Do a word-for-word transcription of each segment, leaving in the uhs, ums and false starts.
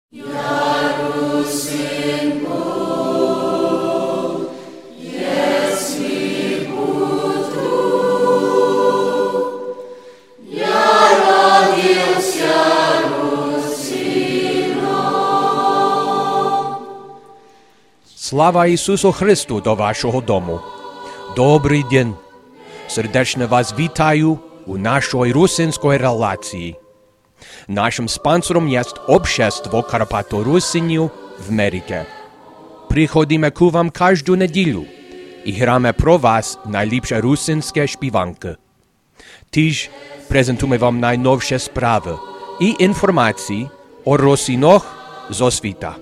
Слава Ісусу Христу до вашого дому! Добрий день! Сердечно вас вітаю у нашій русинській релації. Нашим спонсором є Общество Карпато-Русинів в Америці. Приходимо к вам кожну неділю і граємо про вас найліпші русинські співанки. Тож презентуємо вам найновші справи і інформації о русинах зо світа.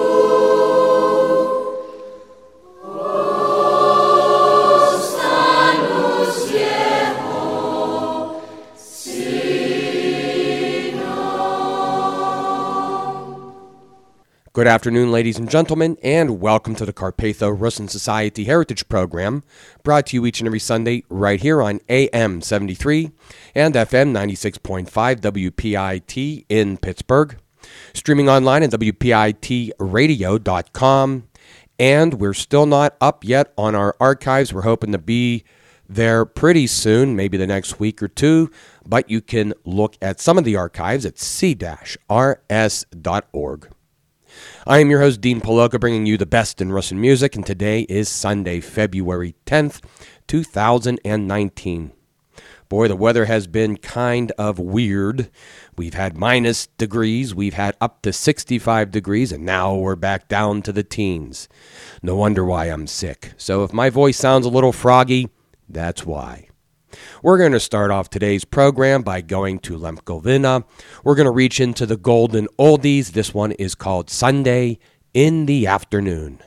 Good afternoon, ladies and gentlemen, and welcome to the Carpatho-Russin Society Heritage Program, brought to you each and every Sunday right here on A M seventy-three and F M ninety-six point five W P I T in Pittsburgh, streaming online at W P I T radio dot com, and we're still not up yet on our archives. We're hoping to be there pretty soon, maybe the next week or two, but you can look at some of the archives at c dash r s dot org. I am your host, Dean Poloka, bringing you the best in Russian music, and today is Sunday, February tenth, two thousand nineteen. Boy, the weather has been kind of weird. We've had minus degrees, we've had up to sixty-five degrees, and now we're back down to the teens. No wonder why I'm sick. So if my voice sounds a little froggy, that's why. We're going to start off today's program by going to Lemkovina. We're going to reach into the golden oldies. This one is called Sunday in the Afternoon.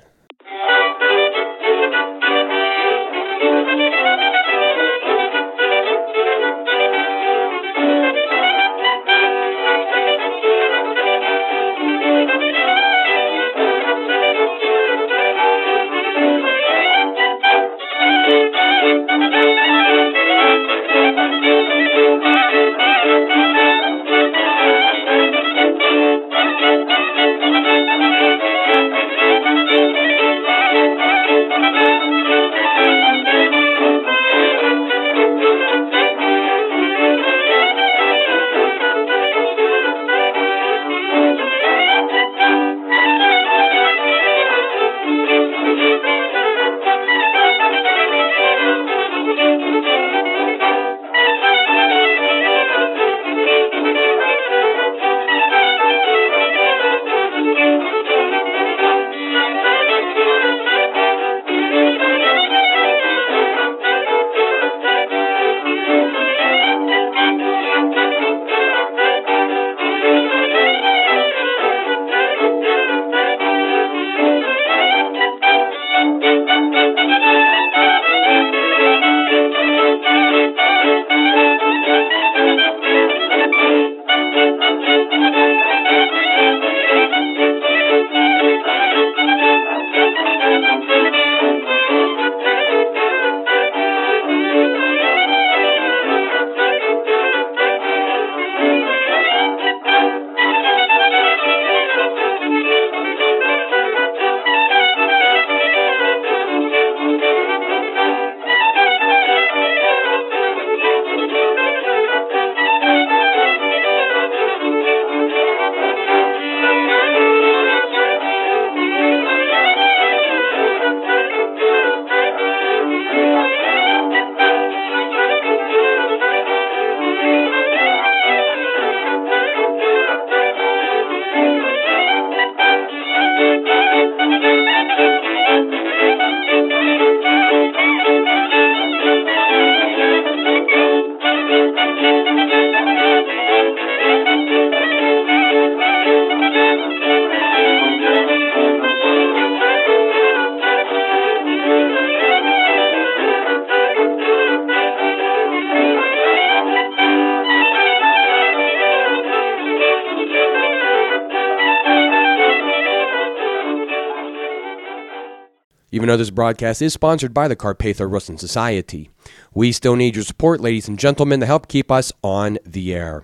Even though this broadcast is sponsored by the Carpatho-Russin Society, we still need your support, ladies and gentlemen, to help keep us on the air.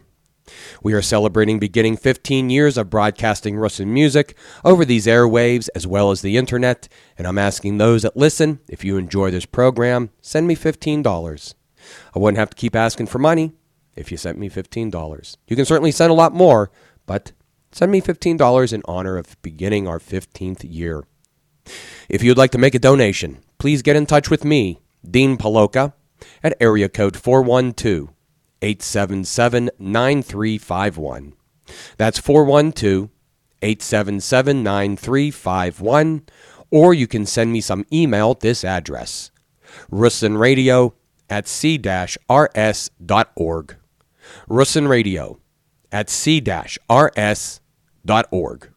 We are celebrating beginning fifteen years of broadcasting Russin music over these airwaves as well as the internet, and I'm asking those that listen, if you enjoy this program, send me fifteen dollars. I wouldn't have to keep asking for money if you sent me fifteen dollars. You can certainly send a lot more, but send me fifteen dollars in honor of beginning our fifteenth year. If you'd like to make a donation, please get in touch with me, Dean Paloka, at area code four one two, eight seven seven, nine three five one. That's four one two, eight seven seven, nine three five one, or you can send me some email at this address, russinradio at c r s dot org. russinradio at c r s dot org.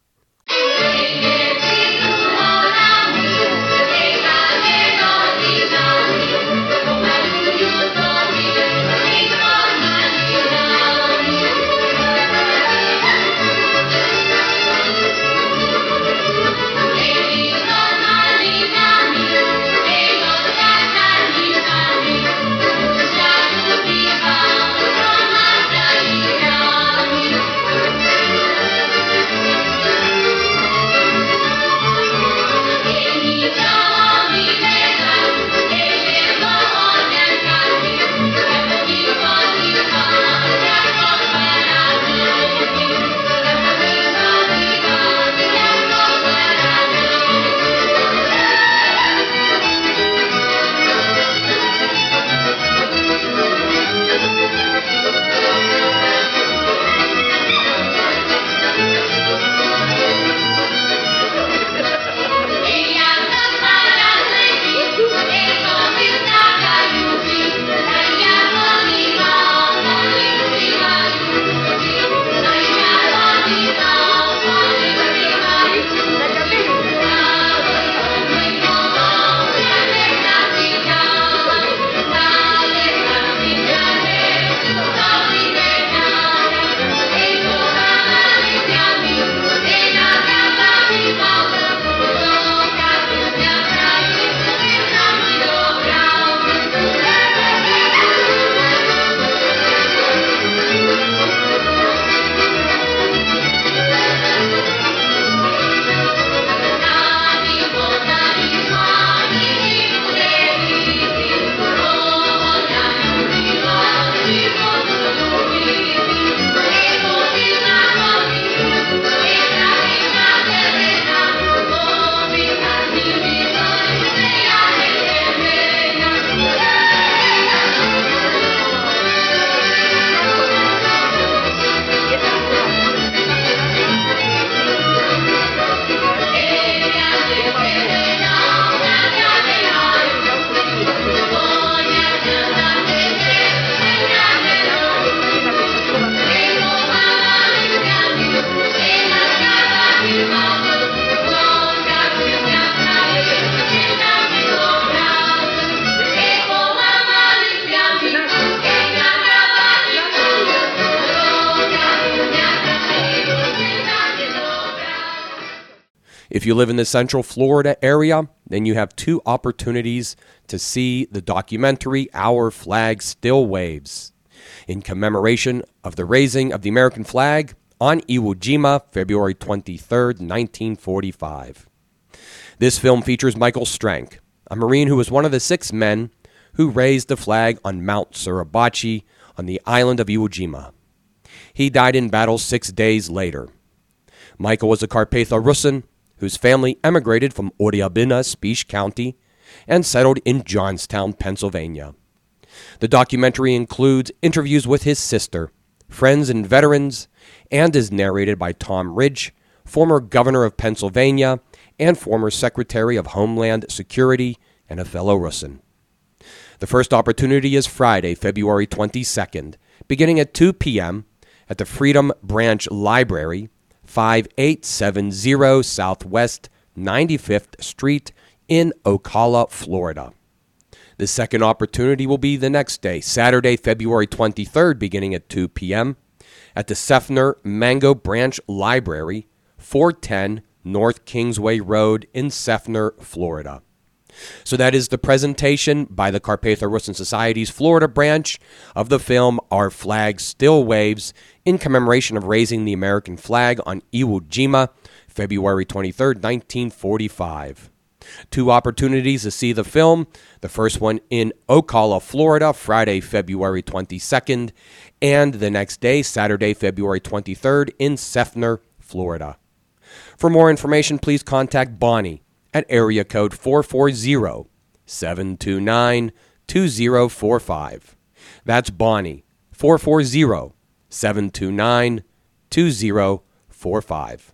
If you live in the Central Florida area, then you have two opportunities to see the documentary Our Flag Still Waves, in commemoration of the raising of the American flag on Iwo Jima, February twenty-third, nineteen forty-five. This film features Michael Strank, a Marine who was one of the six men who raised the flag on Mount Suribachi on the island of Iwo Jima. He died in battle six days later. Michael was a Carpatho Russin whose family emigrated from Oriabina, Spish County, and settled in Johnstown, Pennsylvania. The documentary includes interviews with his sister, friends and veterans, and is narrated by Tom Ridge, former governor of Pennsylvania and former Secretary of Homeland Security and a fellow Russin. The first opportunity is Friday, February twenty-second, beginning at two p.m. at the Freedom Branch Library, five eight seven zero Southwest ninety-fifth Street in Ocala, Florida. The second opportunity will be the next day, Saturday, February twenty-third, beginning at two p.m. at the Seffner Mango Branch Library, four ten North Kingsway Road in Seffner, Florida. So that is the presentation by the Carpatho-Russin Society's Florida branch of the film Our Flag Still Waves in commemoration of raising the American flag on Iwo Jima, February twenty-third, nineteen forty-five. Two opportunities to see the film. The first one in Ocala, Florida, Friday, February twenty-second, and the next day, Saturday, February twenty-third, in Seffner, Florida. For more information, please contact Bonnie at area code four four zero, seven two nine, two zero four five. That's Bonnie, four four zero, seven two nine, two zero four five.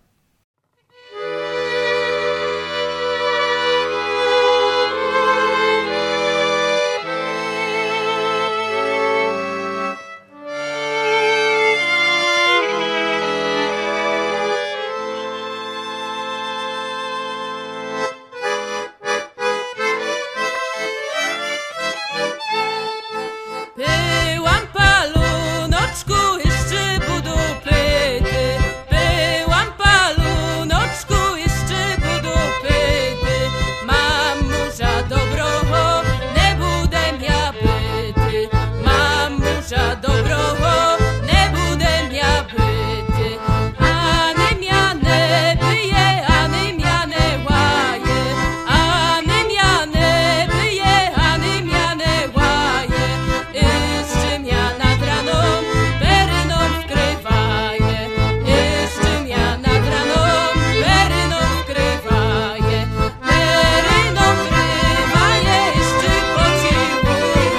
Byłam palunoczku i szczypu do płyty. Byłam palunoczku i szczypu do płyty. Mamusia dobroho, nie budem ja pyty. Mamusia dobroho, nie budem ja pyty. A nie miane byje, a nie miane łaje. A nie miane byje, a nie miane łaje. Jeszcze mia nad raną, peryną wkrywaje. Jeszcze mia nad raną, peryną wkrywaje. Peryną wkrywaje, jeszcze pociłuje.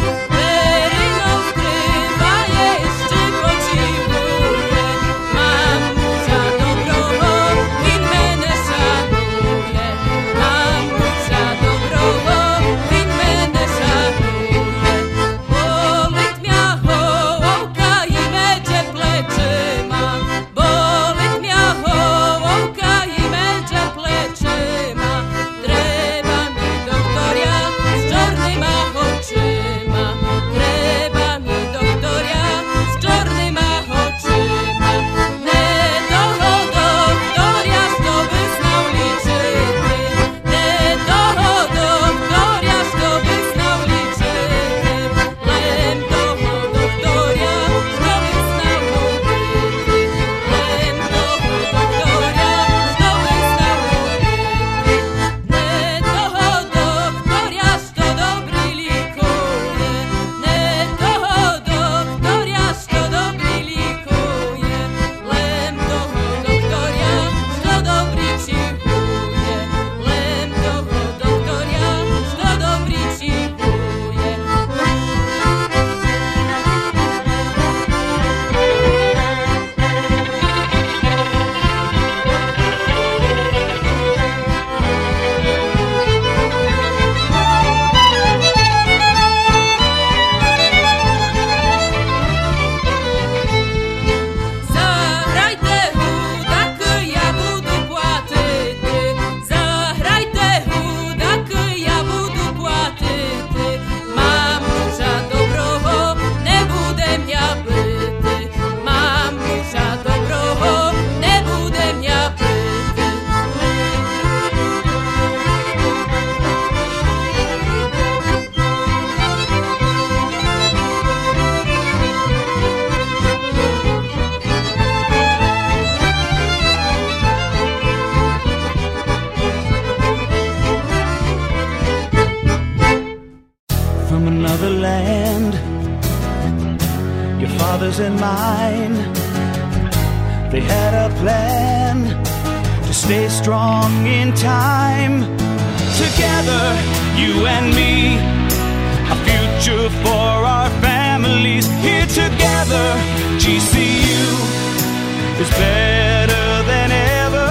Peryną wkrywaje, jeszcze pociłuje. Mamusia dobroho, win mene szanuje. Mamusia dobroho, win mene szanuje. Bolet mia hołka i mecze pleczyma. Bolet mia hołka i mecze pleczyma. Treba mi doktoria z czarnyma oczyma. Treba mi doktoria z czarnyma oczyma. Nie toho doktoria, što by znał liczyty. Nie toho doktoria, što by znał liczyty. Lem toho doktoria, što by znał liczyty. Lem toho doktoria, što by znał liczyty. Nie toho doktoria, što dobry likuje. Nie toho doktoria, što dobry likuje. Lem toho doktoria, što dobry cichuje. Lem toho doktoria, što dobry cichuje. Zahrajte hudak, ja budu płatyty. Zahrajte hudak, ja budu płatyty. Mamusia dobroho, nie budem ja pyty. Mamusia dobroho, nie budem ja pyty. From another land, your father's and mine. They had a plan to stay strong in time. Together, you and me, a future for our families. Here together, G C U is better than ever.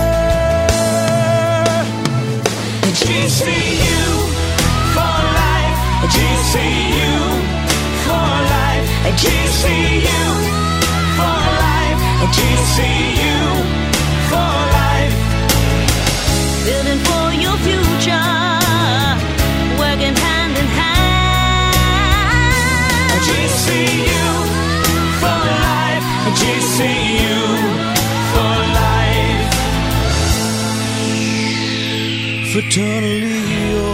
G C U for life. G C U for life. G C U for life. G C U for life. Building for your future, working hand in hand. G C U for life. G C U for life. Fraternally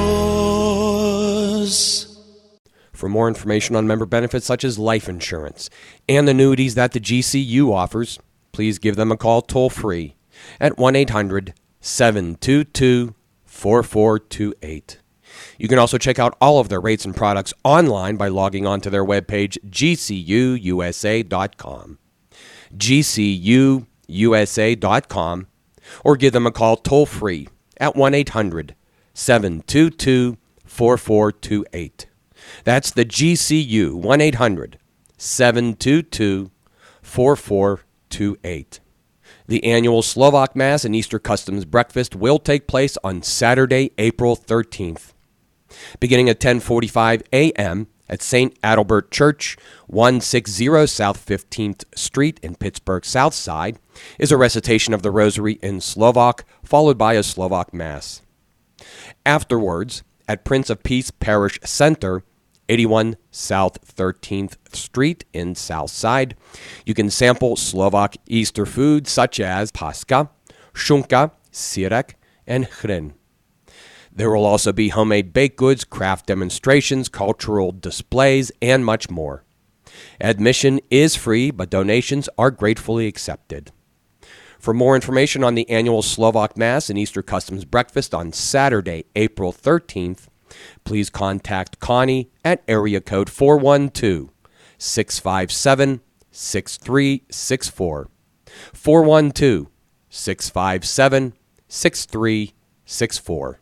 For more information on member benefits such as life insurance and annuities that the G C U offers, please give them a call toll-free at one eight hundred seven two two four four two eight. You can also check out all of their rates and products online by logging on to their webpage, G C U U S A dot com. G C U U S A dot com, or give them a call toll-free at one eight hundred seven two two four four two eight. That's the G C U, one eight hundred seven two two four four two eight. The annual Slovak Mass and Easter Customs Breakfast will take place on Saturday, April thirteenth. Beginning at ten forty-five a.m. at Saint Adalbert Church, one sixty South fifteenth Street in Pittsburgh South Side, is a recitation of the Rosary in Slovak, followed by a Slovak Mass. Afterwards, at Prince of Peace Parish Center, eighty-one South thirteenth Street in South Side, you can sample Slovak Easter foods such as paska, šunka, sirek, and chren. There will also be homemade baked goods, craft demonstrations, cultural displays, and much more. Admission is free, but donations are gratefully accepted. For more information on the annual Slovak Mass and Easter Customs Breakfast on Saturday, April thirteenth, please contact Connie at area code four one two, six five seven, six three six four. four one two, six five seven, six three six four.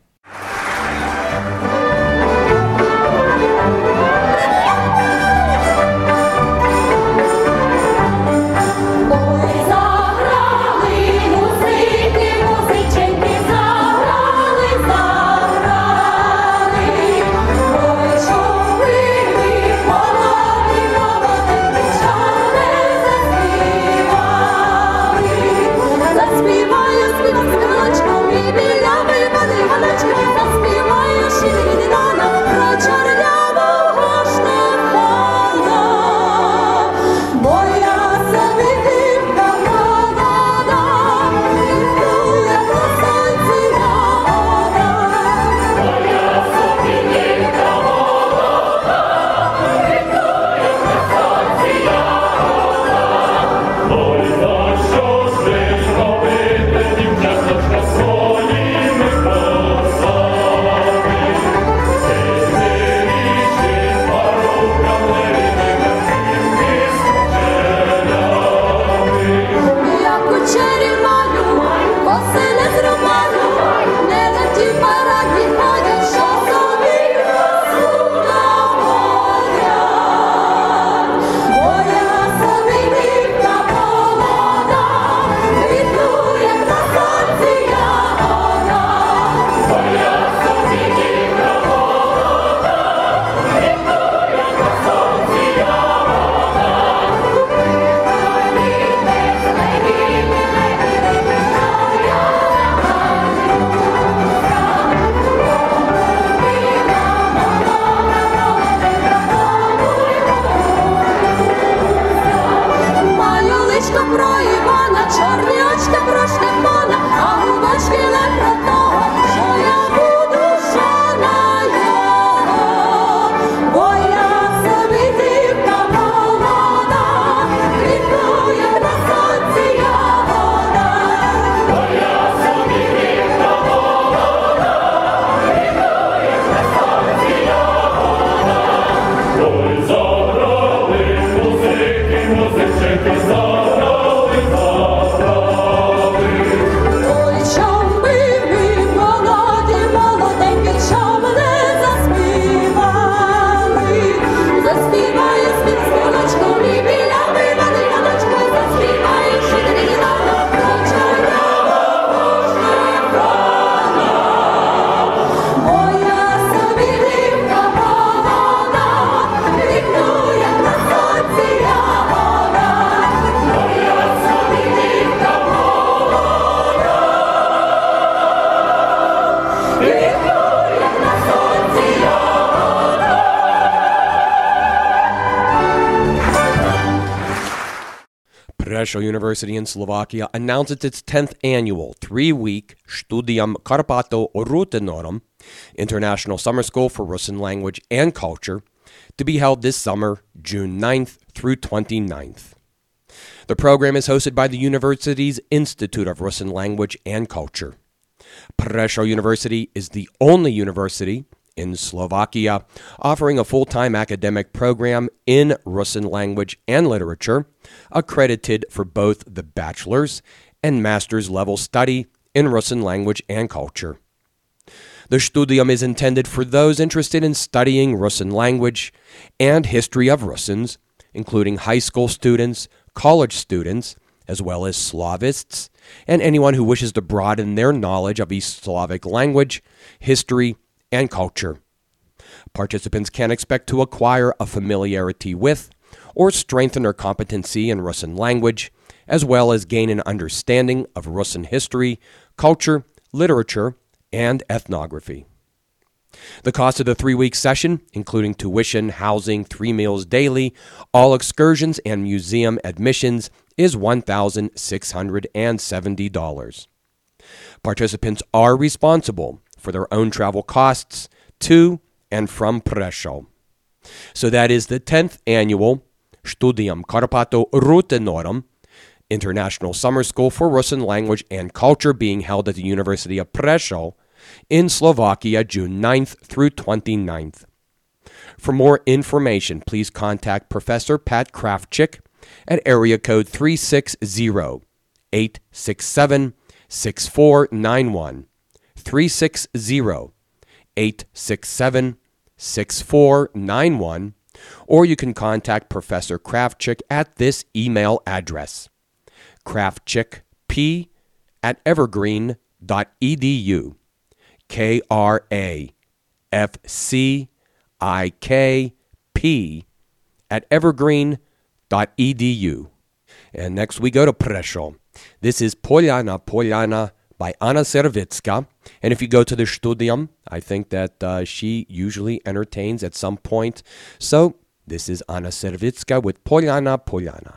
Prešov University in Slovakia announced its tenth annual three-week Studium Karpato Rutinorum, International Summer School for Russian Language and Culture, to be held this summer, June ninth through twenty-ninth. The program is hosted by the university's Institute of Russian Language and Culture. Prešov University is the only university in Slovakia offering a full-time academic program in Russian language and literature, accredited for both the bachelor's and master's level study in Russian language and culture. The Studium is intended for those interested in studying Russian language and history of Russians, including high school students, college students, as well as Slavists, and anyone who wishes to broaden their knowledge of East Slavic language, history, and culture. Participants can expect to acquire a familiarity with or strengthen their competency in Russian language, as well as gain an understanding of Russian history, culture, literature, and ethnography. The cost of the three-week session, including tuition, housing, three meals daily, all excursions, and museum admissions, is one thousand six hundred seventy dollars. Participants are responsible for their own travel costs to and from Prešov. So that is the tenth annual Studium Karpato Rutenorum, International Summer School for Russian Language and Culture, being held at the University of Prešov in Slovakia, June ninth through twenty-ninth. For more information, please contact Professor Pat Kravchik at area code three six zero, eight six seven, six four nine one, three six zero, eight six seven, six four nine one, or you can contact Professor Kravchik at this email address, kravchikp at evergreen dot e d u. K R A F C I K P at evergreen dot e d u. And next we go to Prešov. This is Poljana Poljana by Anna Servitska. And if you go to the Studium, I think that uh, she usually entertains at some point. So this is Anna Servitska with Poljana Poljana.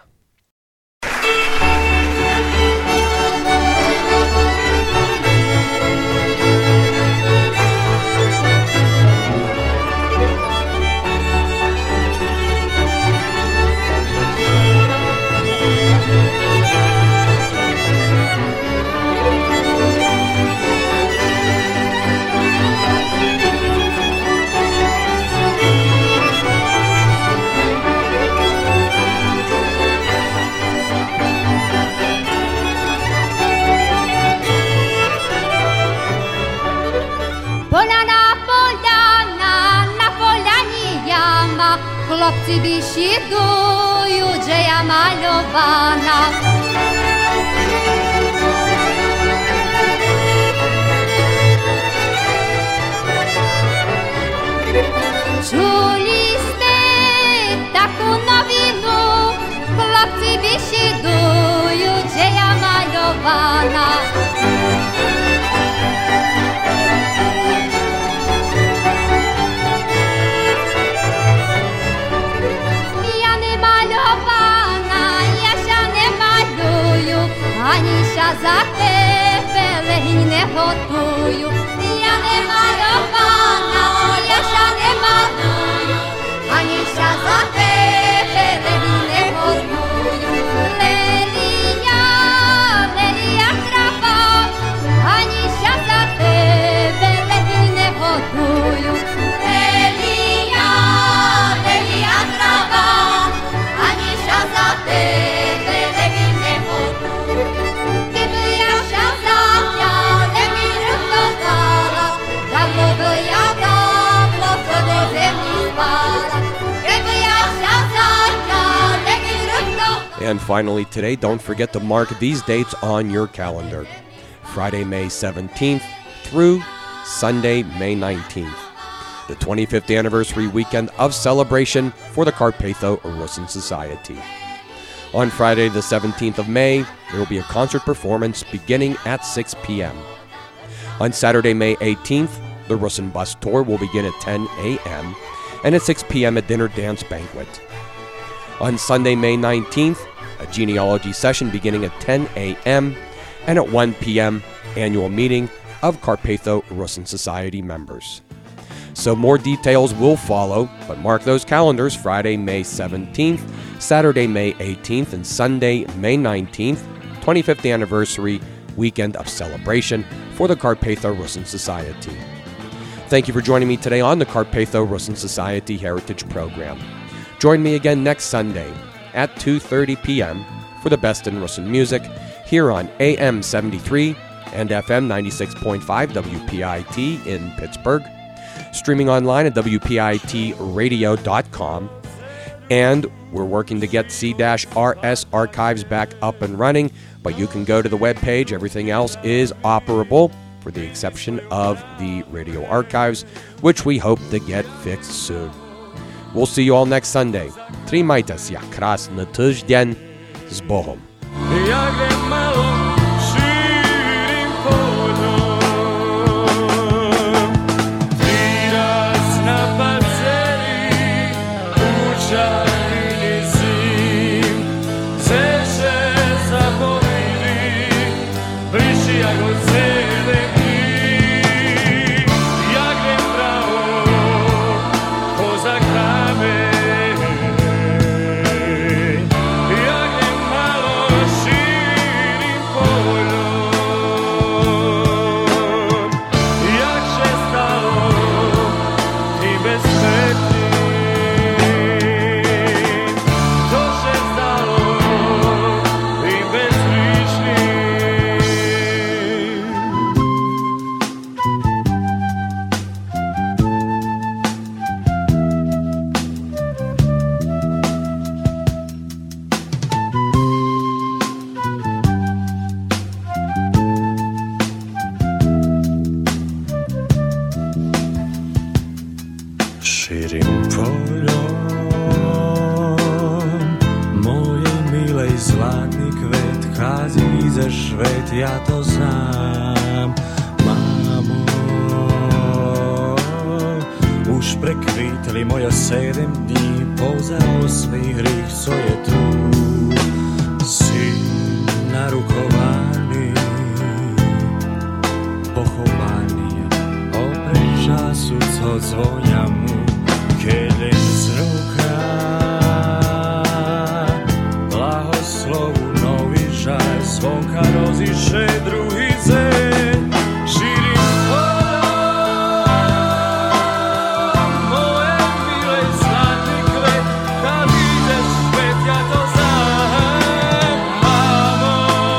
Хлопці бішідують, же я мальована. Чули сте таку новину? Хлопці бішідують, же я мальована. Ані ща за тебе легінь не готую. Я не мальована, я ща не малюю. Ані ща за тебе легінь не готую. Лелія, лелія трава, ані ща за тебе легінь не готую. Лелія, лелія трава, ані ща за тебе легінь не готую. And finally today, don't forget to mark these dates on your calendar. Friday, May seventeenth through Sunday, May nineteenth. The twenty-fifth anniversary weekend of celebration for the Carpatho Russian Society. On Friday, the seventeenth of May, there will be a concert performance beginning at six p.m. On Saturday, May eighteenth, the Russian bus tour will begin at ten a.m. and at six p.m. a dinner dance banquet. On Sunday, May nineteenth, a genealogy session beginning at ten a.m. and at one p.m. annual meeting of Carpatho Russian Society members. So more details will follow, but mark those calendars: Friday, May seventeenth, Saturday, May eighteenth, and Sunday, May nineteenth, twenty-fifth anniversary weekend of celebration for the Carpatho Rusyn Society. Thank you for joining me today on the Carpatho Rusyn Society Heritage Program. Join me again next Sunday at two thirty p.m. for the best in Rusyn music here on A M seventy-three and F M ninety-six point five W P I T in Pittsburgh, streaming online at W P I T radio dot com, and we're working to get C R S archives back up and running, but you can go to the webpage. Everything else is operable, for the exception of the radio archives, which we hope to get fixed soon. We'll see you all next Sunday. Trimajte se, krasny tydzień, z Bohom. Jak malo širim poljom, Tiras na parceli, učarni zim, Zeše zapovili, bliži jak od cele dni. Jak grem pravo, poza krame, ja to znam, mamo. Už prekvitli moja sedem dní, pouza osmi hrych, co je tu. Syn narukovaný, pochovaný, opred času, co zvonia mu, keď len z ruka blahoslovu nový žaj, zvonka roziše druhý deň. Širim polom, moje milej zlatý kvet, kad ideš svet, ja to znam, mamo.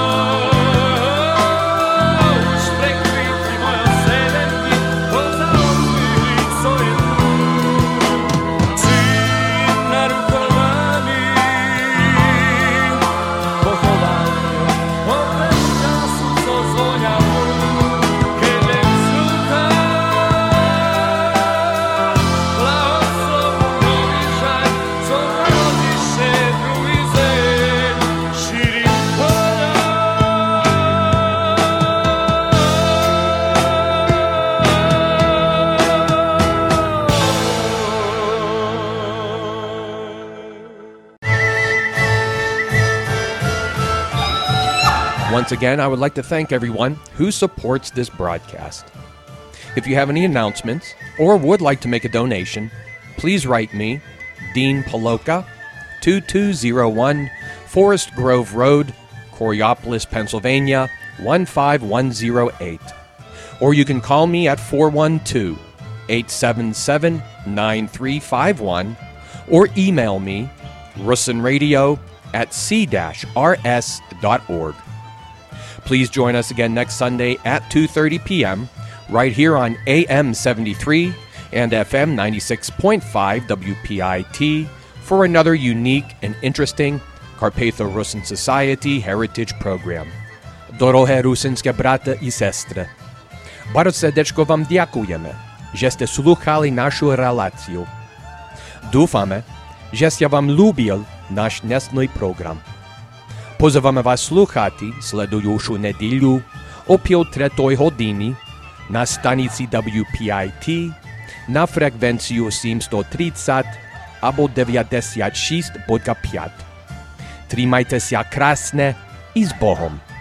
Už prekvitli moja sedem dní, poza osmi hrych, co je tu. Syn narukovaný, pochovaný, opred času, co zvonia mu, keď len zvuka blahoslovu nový žaj, co roziše druhý deň. Širim Once again, I would like to thank everyone who supports this broadcast. If you have any announcements or would like to make a donation, please write me, Dean Paloka, two two zero one Forest Grove Road, Coriopolis, Pennsylvania, one five one zero eight. Or you can call me at four one two, eight seven seven, nine three five one or email me, rusynradio at c r s dot org. Please join us again next Sunday at two thirty p.m. right here on A M seventy-three and F M ninety-six point five W P I T for another unique and interesting Carpatho Rusyn Society Heritage Program. Dorohé rusynské brata i sestre, bardzo srdečko vám ďakujeme, že ste slúchali našu reláciu. Dúfame, že ste vám ľúbil náš dnesný program. Pozývame vás slúchati sledujúšu nedíľu o pol tretej hodiny na stanici W P I T na frekvenciu sedemsto tridsať alebo deväťdesiatšesť bodka päť. Trimajte sa krásne i s Bohom.